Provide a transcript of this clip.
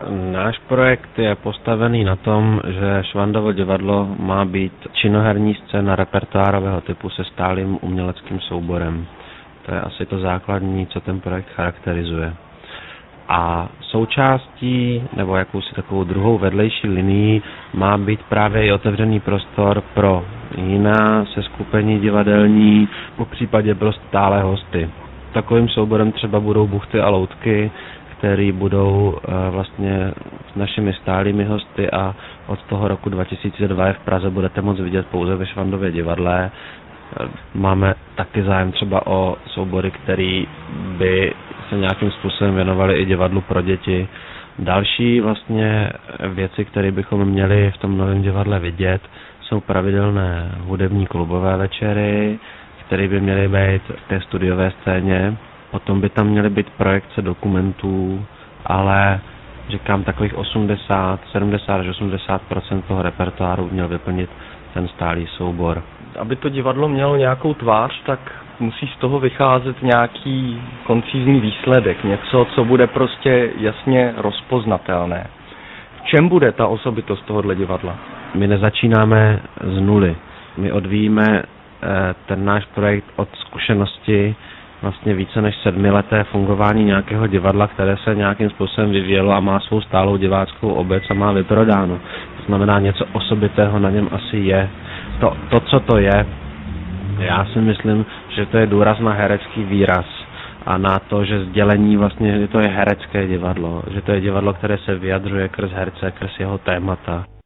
Náš projekt je postavený na tom, že Švandovo divadlo má být činoherní scéna repertoárového typu se stálým uměleckým souborem. To je asi to základní, co ten projekt charakterizuje. A součástí, nebo jakousi takovou druhou vedlejší linií, má být právě i otevřený prostor pro jiná seskupení divadelní, popřípadě pro stálé hosty. Takovým souborem třeba budou Buchty a Loutky, který budou vlastně s našimi stálými hosty, a od toho roku 2002 je v Praze budete moct vidět pouze ve Švandově divadle. Máme taky zájem třeba o soubory, který by se nějakým způsobem věnovali i divadlu pro děti. Další vlastně věci, které bychom měli v tom novém divadle vidět, jsou pravidelné hudební klubové večery, které by měly být v té studiové scéně. Potom by tam měly být projekce dokumentů, ale říkám takových 70 až 80% toho repertoáru měl vyplnit ten stálý soubor. Aby to divadlo mělo nějakou tvář, tak musí z toho vycházet nějaký koncizní výsledek, něco, co bude prostě jasně rozpoznatelné. V čem bude ta osobitost tohohle divadla? My nezačínáme z nuly. My odvíjíme ten náš projekt od zkušenosti vlastně více než 7leté fungování nějakého divadla, které se nějakým způsobem vyvíjelo a má svou stálou diváckou obec a má vyprodáno. To znamená, něco osobitého na něm asi je. To, co to je, já si myslím, že to je důraz na herecký výraz a na to, že sdělení vlastně, že to je herecké divadlo, že to je divadlo, které se vyjadřuje skrz herce, skrz jeho témata.